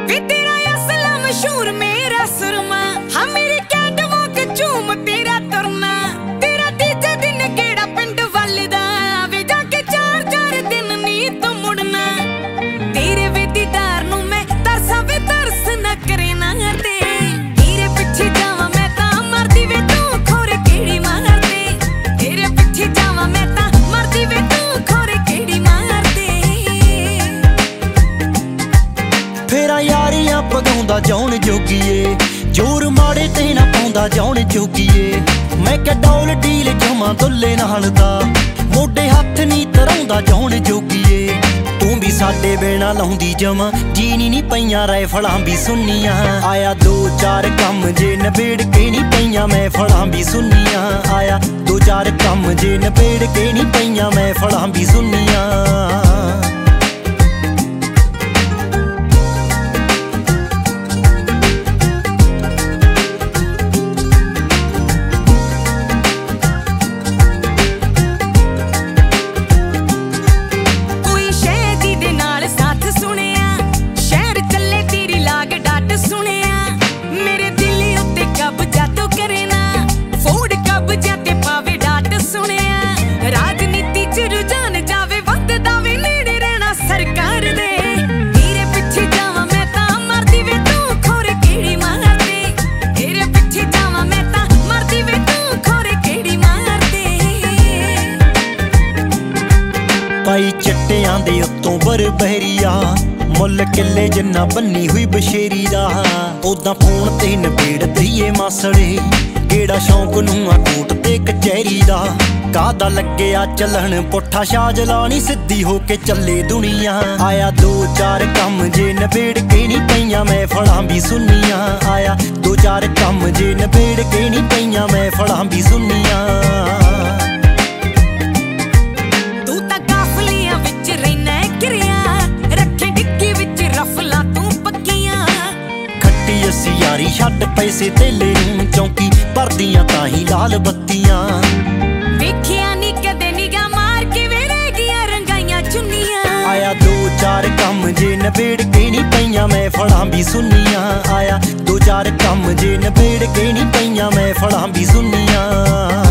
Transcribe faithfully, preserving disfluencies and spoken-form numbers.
वे तेरा असला मशहूर मेरा सुरमा, हाँ मेरी कैटवॉक झूम तेरा तुरना। तेरा तीजे दिन केड़ा पिंड वलदा, वे जाके चार चार दिन नी तू मुड़ना। तेरे वे दीदार नू मैं तरसा वे तरस न करे ना दे। तेरे पिछे जावा मैं तां मरदी वे तू खोरे केड़ी मार दे। तेरे पिछे जावा मैं तां मरदी वे तू खोरे केड़ी मार दे। फेरा यारियां पगाउंदा जाउण जोगीए, जोर माड़े ते ना पाउंदा जाउण जोगीए। मैं क्या डौल डील जमा दुल्ले नाल दा, मोढे हत्थ नी धराउंदा जाउण जोगीए। तू भी साडे बिना लाउंदी जमा, जीनी नी पईयां राइफलां भी सुन्नियां। आया दो चार कम जे नबेड़ के नी पईयां महफलां भी सुन्नियां। आया दो चार कम जे नबेड़ के नी पईयां महफलां भी सुन्नियां। राजनीति च रुझान जावे वधदा वे नेड़े रहना सरकार दे। तेरे पिछे जावा मैं तां मरदी वे तू खोरे केड़ी मार दे। तेरे पिछे जावा मैं तां मरदी वे तू खोरे केड़ी मार दे। पाई चिट्टियां दे उत्तों बरबहरिया, मुੱਲ किले जिन्ना बन्नी हुई बशेरी दा। ओदां फोन ते नबेड़ दईए मासड़े, केड़ा शौक नूं आ कोट ते कचहरी दा। कादा लगे आ चलन पुट्ठा शाज लानी, सिद्धी होके चले दुनिया। आया दो चार कम जे नबेड़ के नी पईयां महफलां भी सुन्नियां। आया दो चार कम जे नबेड़ के नी पईयां महफलां भी सुन्नियां। तू तां काफलियां विच रैना घिरिया, रखे डिग्गी विच रफलां तू पक्कियां। खट्टी अस्सी यारी छड्ड पैसे तेले नूं, चौंकी भरदियां ताहीं लाल बत्तियां। वेखिया नी कदे निगाह मार के वे रह गईयां रंगाइयां चुन्नियां। आया दो चार कम जे नबेड़ के नी पईयां महफलां भी सुन्नियां। आया दो चार कम जे नबेड़ के नी पईयां महफलां भी सुन्नियां।